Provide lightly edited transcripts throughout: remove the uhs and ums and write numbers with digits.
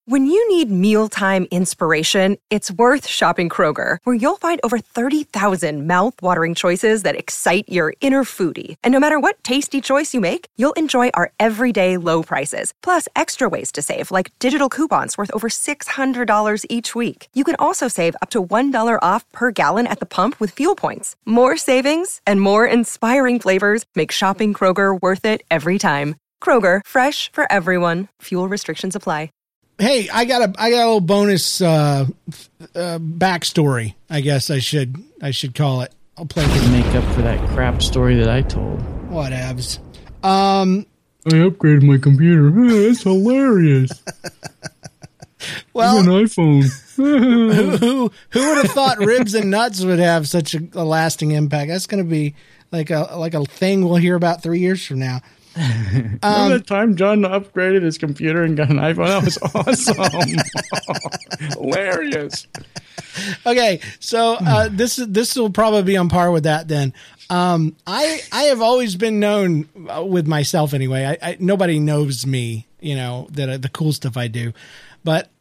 When you need mealtime inspiration, it's worth shopping Kroger, where you'll find over 30,000 mouth-watering choices that excite your inner foodie. And no matter what tasty choice you make, you'll enjoy our everyday low prices, plus extra ways to save, like digital coupons worth over $600 each week. You can also save up to $1 off per gallon at the pump with fuel points. More savings and more inspiring flavors make shopping Kroger worth it every time. Kroger, fresh for everyone. Fuel restrictions apply. Hey, I got a little bonus backstory. I guess I should call it. I'll play to make up for that crap story that I told. Whatevs. I upgraded my computer. It's hilarious. Well, an iPhone. who would have thought ribs and nuts would have such a lasting impact? That's going to be like a thing we'll hear about 3 years from now. Remember the time John upgraded his computer and got an iPhone? That was awesome. Hilarious. Okay, so this will probably be on par with that then. I have always been known with myself anyway. Nobody knows me, that the cool stuff I do, but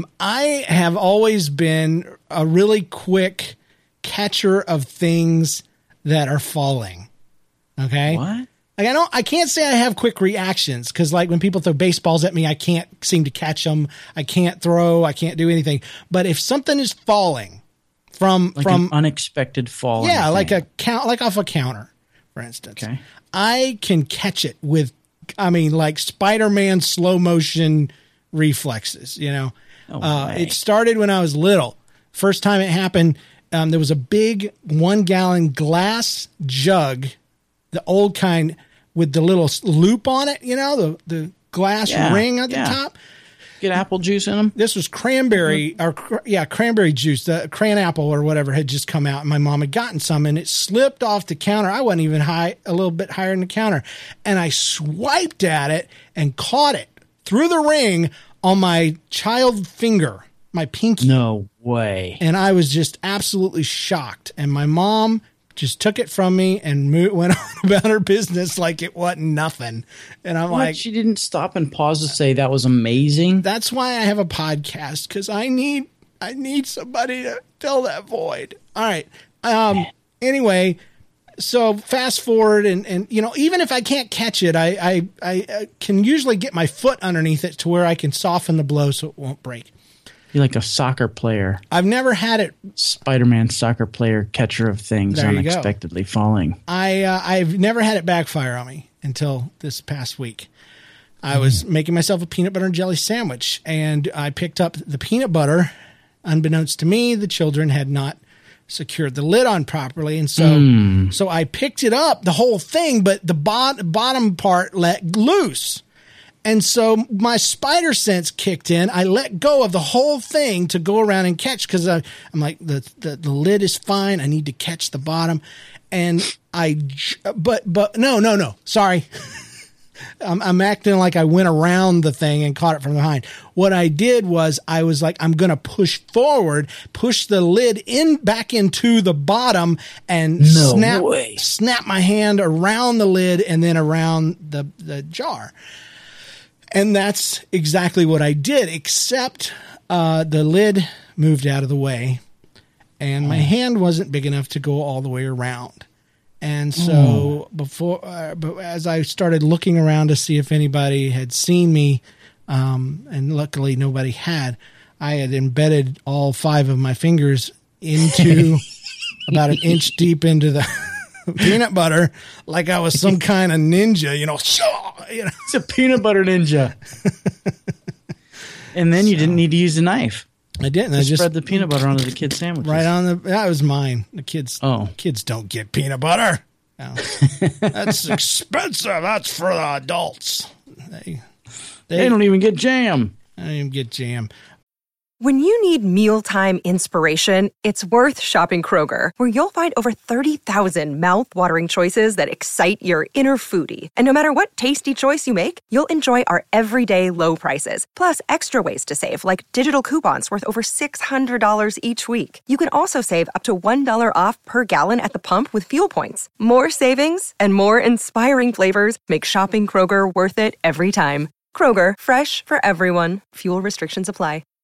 I have always been a really quick catcher of things that are falling. Okay. What? Like I can't say I have quick reactions because like when people throw baseballs at me, I can't seem to catch them. I can't throw. I can't do anything. But if something is falling from an unexpected fall, yeah, like off a counter, for instance, okay, I can catch it with, like Spider-Man slow motion reflexes. It started when I was little. First time it happened, there was a big 1 gallon glass jug, the old kind, with the little loop on it, the glass ring at the top. Get apple juice in them. This was cranberry juice. The cran apple or whatever had just come out, and my mom had gotten some, and it slipped off the counter. I wasn't even a little bit higher than the counter, and I swiped at it and caught it through the ring on my child finger, my pinky. No way. And I was just absolutely shocked, and my mom just took it from me and went on about her business like it wasn't nothing. And I'm like, she didn't stop and pause to say that was amazing. That's why I have a podcast, because I need somebody to fill that void. All right. Anyway, so fast forward, and even if I can't catch it, I can usually get my foot underneath it to where I can soften the blow so it won't break. You're like a soccer player. I've never had it. Spider-Man soccer player, catcher of things unexpectedly falling. I've never had it backfire on me until this past week. I was making myself a peanut butter and jelly sandwich, and I picked up the peanut butter. Unbeknownst to me, the children had not secured the lid on properly, and so I picked it up, the whole thing, but the bottom part let loose. And so my spider sense kicked in. I let go of the whole thing to go around and catch, because I'm like, the lid is fine. I need to catch the bottom. And but no. Sorry. I'm acting like I went around the thing and caught it from behind. What I did was I was like, I'm going to push forward, push the lid back into the bottom, and snap my hand around the lid and then around the jar. And that's exactly what I did, except the lid moved out of the way, and my hand wasn't big enough to go all the way around. And so but as I started looking around to see if anybody had seen me, and luckily nobody had, I had embedded all 5 of my fingers into about an inch deep into the peanut butter, like I was some kind of ninja, It's a peanut butter ninja. And then you didn't need to use a knife. I didn't. I just spread the peanut butter onto the kids' sandwiches. Right on that was mine. The kids. Oh, kids don't get peanut butter. No. That's expensive. That's for the adults. They don't even get jam. I don't even get jam. When you need mealtime inspiration, it's worth shopping Kroger, where you'll find over 30,000 mouth-watering choices that excite your inner foodie. And no matter what tasty choice you make, you'll enjoy our everyday low prices, plus extra ways to save, like digital coupons worth over $600 each week. You can also save up to $1 off per gallon at the pump with fuel points. More savings and more inspiring flavors make shopping Kroger worth it every time. Kroger, fresh for everyone. Fuel restrictions apply.